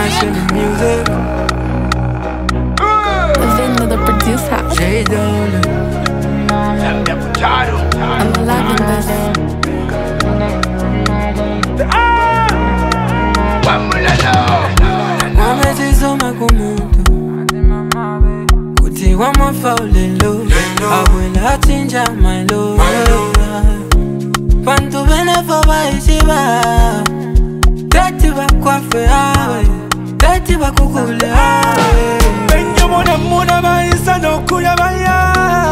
smashing the music. Vinny the producer. Jay Dolan. I'm loving this. Wamezizoma kumuntu kuti wamafawulelo awela atinja my love. Bantu benefo bayishiba teti bakwafe awe teti bakukule awe. Benyo mona baisa no kuyabaya.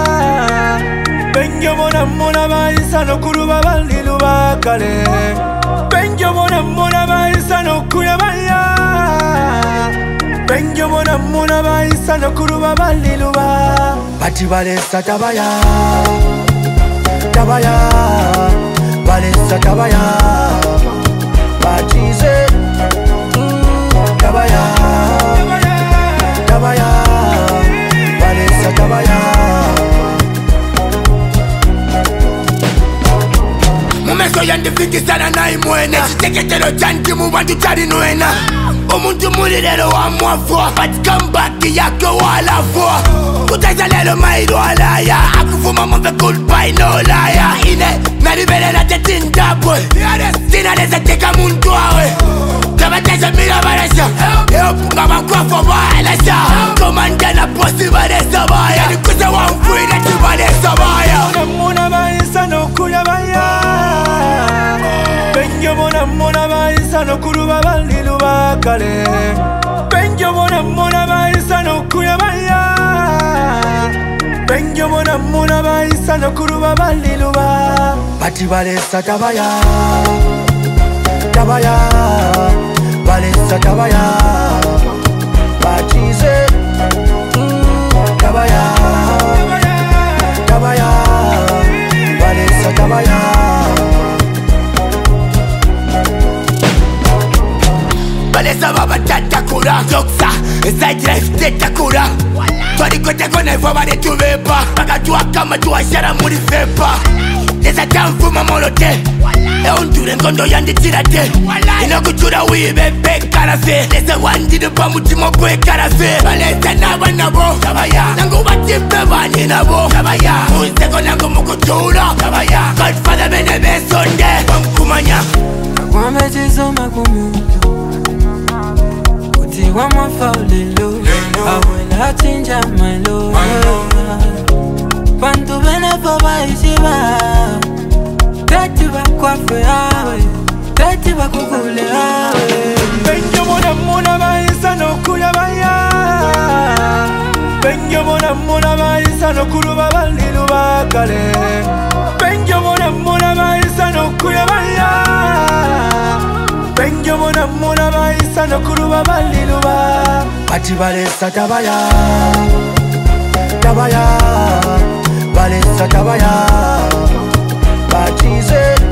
Benyo mona baisa no kuruba balilu bakale. Benyo mona baisa no kuyabaya. Benyo mona baisa no kuruba balilu ba. Bati balesa tabaya, tabaya, balesa tabaya. Bati se tabaya, tabaya, balesa tabaya. Mumeso yandifikisana na imwene chiteketero chanti mubantu chali nwena. Omuntu mulilelo wa mwafo but come back yake walafo. Kutaisa lelo maido alaya akufuma move goodbye no liar. Ine nalibelela tetindapo sina leza teka muntu awe. Tabatesa mila balesa eopunga bakwafo balesa. Komanda na posi balesa baya nikuza wamfuile tibalesa baya. Mona baisa no kuyabaya. Benyo mona baisa no kuruba balilu bakale. Benyo mona baisa no kuyabaya. Benyo mona baisa no kuruba balilu ba. Bati balesa tabaya, tabaya, balesa tabaya. Bati se tabaya, tabaya, balesa tabaya. Balesa baba tatakura Zoksa, side life tetakura Twari kote kone fwa de tuvepa Paka tuwa kama tuwa shara muri fepa Lesa tamfuma molote Eondure ngondo yandi tirate Ino kuchura wibe pe karafe Lesa wandi dupa mutimo kwe karafe Balesa naba nabo Tabaya Nangu batimpe bani nabo Tabaya Unseko nangu mukutura Tabaya Godfather bene besonde Wamkumanya Wamezizoma kumuntu kuti wamafawulelo awela atinja my love. Bantu benefo bayishiba teti bakwafe awe teti bakukule awe. Benyo mona baisa no kuyabaya. Benyo mona baisa no kuruba balilu bakale. Benyo mona baisa no kuyabaya. Benyo mona baisa no kuruba balilu ba. Bati balesa tabaya, tabaya, balesa tabaya. Bati se